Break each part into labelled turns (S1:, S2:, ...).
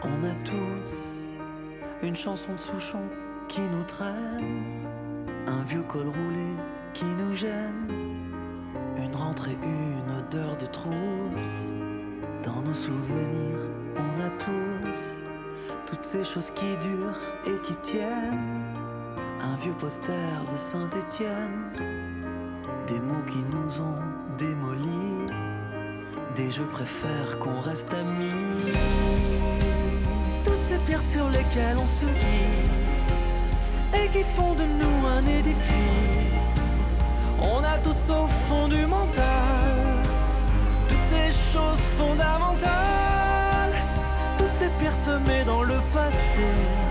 S1: On a tous une chanson de Souchon qui nous traîne, un vieux col roulé qui nous gêne, une rentrée, une odeur de trousse. Dans nos souvenirs, on a tous toutes ces choses qui durent et qui tiennent, un vieux poster de Saint-Étienne, des mots qui nous ont démolis, des je préfère qu'on reste amis. Toutes ces pierres sur lesquelles on se hisse et qui font de nous un édifice. On a tous au fond du mental toutes ces choses fondamentales, toutes ces pierres semées dans le passé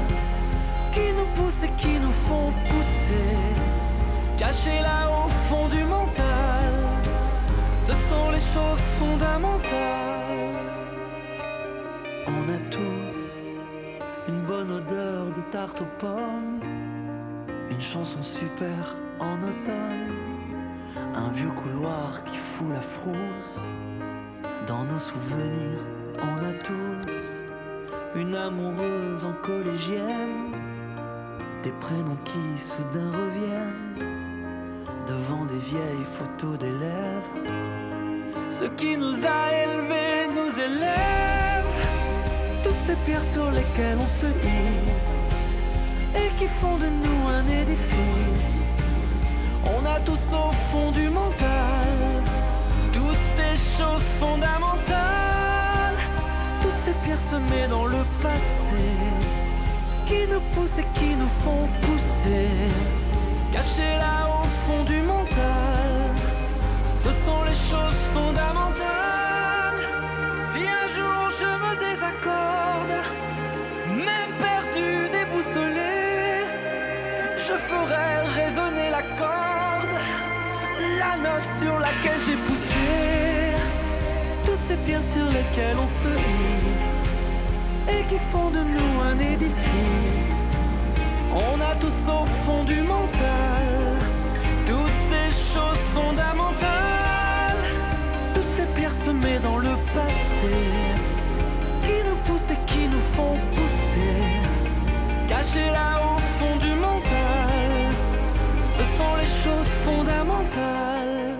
S1: qui nous poussent et qui nous font pousser, cachées là au fond du mental. Ce sont les choses fondamentales. On a tous une bonne odeur de tarte aux pommes, une chanson super en automne, un vieux couloir qui fout la frousse. Dans nos souvenirs, on a tous une amoureuse en collégienne, des prénoms qui soudain reviennent devant des vieilles photos d'élèves. Ce qui nous a élevés nous élève, toutes ces pierres sur lesquelles on se hisse et qui font de nous un édifice. On a tous au fond du mental toutes ces choses fondamentales, toutes ces pierres semées dans le passé qui nous poussent et qui nous font pousser, cachées là au fond du mental. Ce sont les choses fondamentales. Si un jour je me désaccorde, même perdu, déboussolé, je ferai résonner la corde, la note sur laquelle j'ai poussé. Toutes ces pierres sur lesquelles on se hisse et qui font de nous un édifice. On a tous au fond du mental toutes ces choses fondamentales, toutes ces pierres semées dans le passé qui nous poussent et qui nous font pousser, cachées là au fond du mental. Ce sont les choses fondamentales.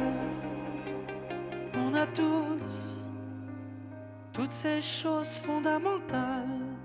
S1: On a tous toutes ces choses fondamentales.